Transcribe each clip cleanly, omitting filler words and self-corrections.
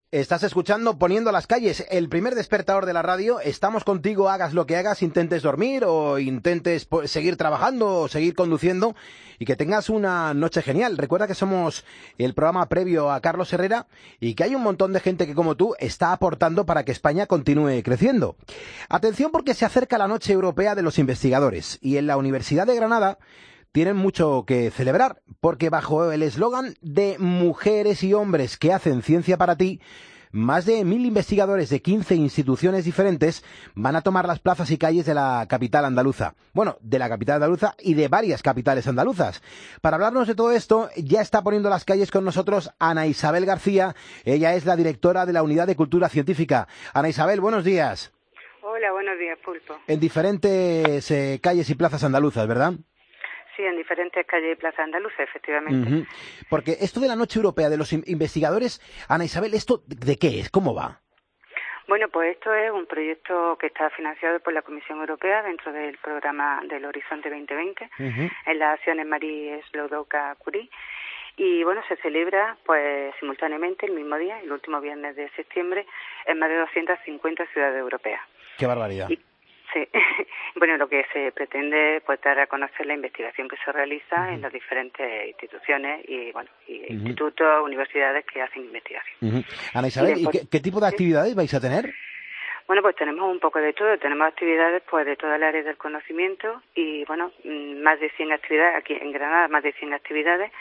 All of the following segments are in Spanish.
Estás escuchando Poniendo las calles, el primer despertador de la radio. Estamos contigo, hagas lo que hagas, intentes dormir o intentes seguir trabajando o seguir conduciendo, y que tengas una noche genial. Recuerda que somos el programa previo a Carlos Herrera y que hay un montón de gente que, como tú, está aportando para que España continúe creciendo. Atención, porque se acerca la Noche Europea de los Investigadores y en la Universidad de Granada tienen mucho que celebrar, porque bajo el eslogan de Mujeres y Hombres que hacen ciencia para ti, más de 1000 investigadores de 15 instituciones diferentes van a tomar las plazas y calles de la capital andaluza. Bueno, de la capital andaluza y de varias capitales andaluzas. Para hablarnos de todo esto, ya está poniendo las calles con nosotros Ana Isabel García. Ella es la directora de la Unidad de Cultura Científica. Ana Isabel, buenos días. Hola, buenos días, Pulpo. En diferentes calles y plazas andaluzas, ¿verdad? Sí, en diferentes calles y plazas andaluzas, efectivamente. Porque esto de la Noche Europea de los Investigadores, Ana Isabel, ¿esto de qué es? ¿Cómo va? Bueno, pues esto es un proyecto que está financiado por la Comisión Europea dentro del programa del Horizonte 2020, en las acciones Marie Sklodowska-Curie. Y bueno, se celebra pues simultáneamente el mismo día, el último viernes de septiembre, en más de 250 ciudades europeas. ¡Qué barbaridad! Sí, bueno, lo que se pretende es pues dar a conocer la investigación que se realiza en las diferentes instituciones y bueno, institutos, universidades que hacen investigación. Ana Isabel, ¿y qué tipo de actividades vais a tener? Bueno, pues tenemos un poco de todo, tenemos actividades pues de toda el área del conocimiento y bueno, más de 100 actividades, aquí en Granada más de 100 actividades.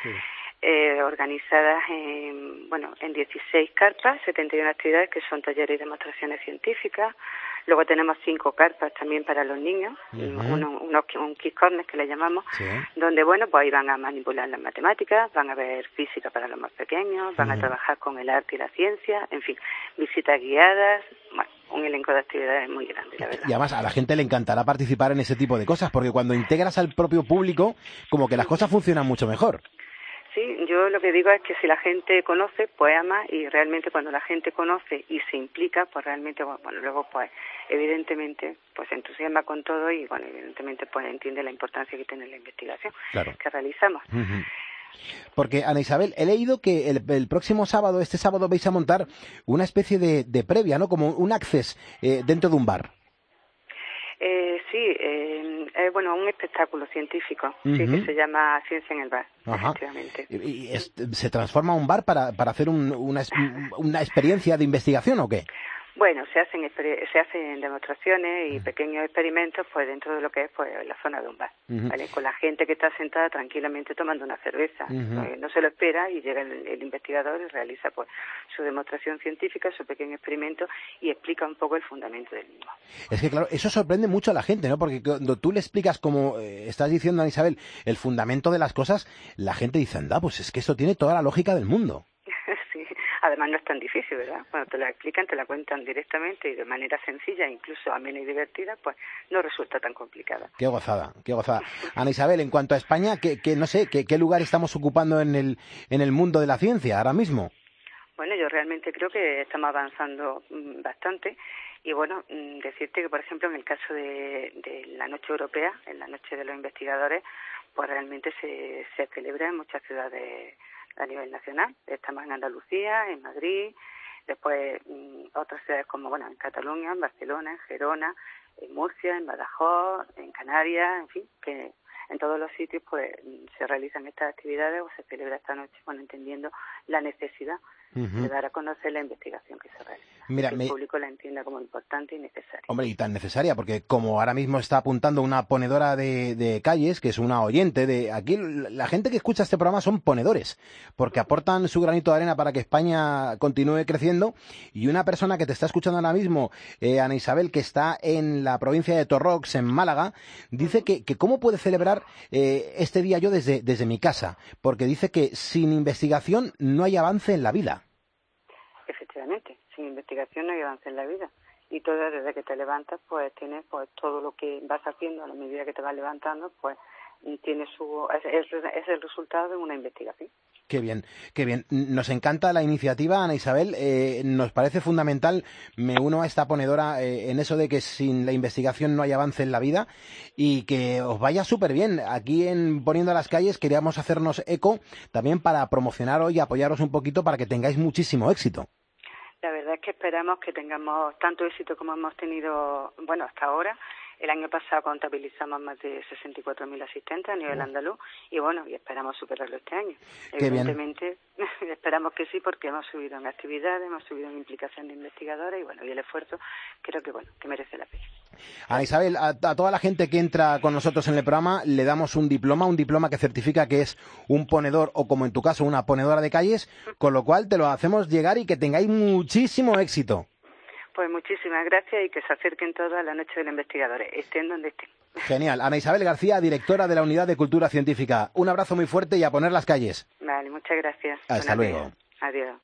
Organizadas en 16 carpas, 71 actividades que son talleres y demostraciones científicas. Luego tenemos 5 carpas también para los niños, un Kids Corner que le llamamos, donde pues ahí van a manipular las matemáticas, van a ver física para los más pequeños, van a trabajar con el arte y la ciencia, en fin, visitas guiadas, un elenco de actividades muy grande, la verdad. Y además a la gente le encantará participar en ese tipo de cosas, porque cuando integras al propio público, como que las cosas funcionan mucho mejor. Sí, yo lo que digo es que si la gente conoce, pues ama, y realmente cuando la gente conoce y se implica, pues realmente, luego pues evidentemente pues se entusiasma con todo y evidentemente pues entiende la importancia que tiene la investigación que realizamos. Porque, Ana Isabel, he leído que el próximo sábado, este sábado, vais a montar una especie de previa, ¿no? Como un access dentro de un bar. Un espectáculo científico, que se llama Ciencia en el Bar, efectivamente. ¿Y se transforma un bar para hacer una experiencia de investigación o qué? Bueno, se hacen demostraciones y pequeños experimentos pues dentro de lo que es pues la zona de un bar, ¿vale? Con la gente que está sentada tranquilamente tomando una cerveza. No se lo espera y llega el investigador y realiza pues su demostración científica, su pequeño experimento y explica un poco el fundamento del mismo. Es que claro, eso sorprende mucho a la gente, ¿no? Porque cuando tú le explicas, como estás diciendo, Ana Isabel, el fundamento de las cosas, la gente dice, anda, pues es que esto tiene toda la lógica del mundo. Sí, además no es tan difícil, ¿verdad? Cuando te la explican, te la cuentan directamente y de manera sencilla, incluso amena y divertida, pues no resulta tan complicada. Qué gozada, qué gozada. Ana Isabel, en cuanto a España, ¿qué lugar estamos ocupando en el mundo de la ciencia ahora mismo? Bueno, yo realmente creo que estamos avanzando bastante y decirte que, por ejemplo, en el caso de la Noche Europea, en la Noche de los Investigadores, pues realmente se celebra en muchas ciudades a nivel nacional. Estamos en Andalucía, en Madrid, después otras ciudades como en Cataluña, en Barcelona, en Gerona, en Murcia, en Badajoz, en Canarias, en fin, que en todos los sitios pues se realizan estas actividades o se celebra esta noche, entendiendo la necesidad de dar a conocer la investigación que se realiza. Mira, que el público la entienda como importante y necesaria. Hombre, y tan necesaria, porque como ahora mismo está apuntando una ponedora de calles, que es una oyente de aquí, la gente que escucha este programa son ponedores, porque aportan su granito de arena para que España continúe creciendo, y una persona que te está escuchando ahora mismo, Ana Isabel, que está en la provincia de Torrox, en Málaga, dice que cómo puede celebrar este día yo desde mi casa, porque dice que sin investigación no hay avance en la vida. Efectivamente, sin investigación no hay avance en la vida. Y todo desde que te levantas, pues tienes todo lo que vas haciendo a la medida que te vas levantando, pues es el resultado de una investigación. Qué bien, qué bien. Nos encanta la iniciativa, Ana Isabel. Nos parece fundamental, me uno a esta ponedora en eso de que sin la investigación no hay avance en la vida y que os vaya súper bien. Aquí en Poniendo las Calles queríamos hacernos eco también para promocionaros y apoyaros un poquito para que tengáis muchísimo éxito. La verdad es que esperamos que tengamos tanto éxito como hemos tenido, bueno, hasta ahora. El año pasado contabilizamos más de 64.000 asistentes a nivel andaluz y bueno, y esperamos superarlo este año. Qué Evidentemente, esperamos que sí, porque hemos subido en actividades, hemos subido en implicación de investigadores y bueno, y el esfuerzo creo que bueno, que merece la pena. Ana Isabel, a toda la gente que entra con nosotros en el programa le damos un diploma que certifica que es un ponedor o, como en tu caso, una ponedora de calles, con lo cual te lo hacemos llegar y que tengáis muchísimo éxito. Pues muchísimas gracias y que se acerquen todos a la Noche de los Investigadores, estén donde estén. Genial. Ana Isabel García, directora de la Unidad de Cultura Científica. Un abrazo muy fuerte y a poner las calles. Vale, muchas gracias. Hasta luego. Adiós.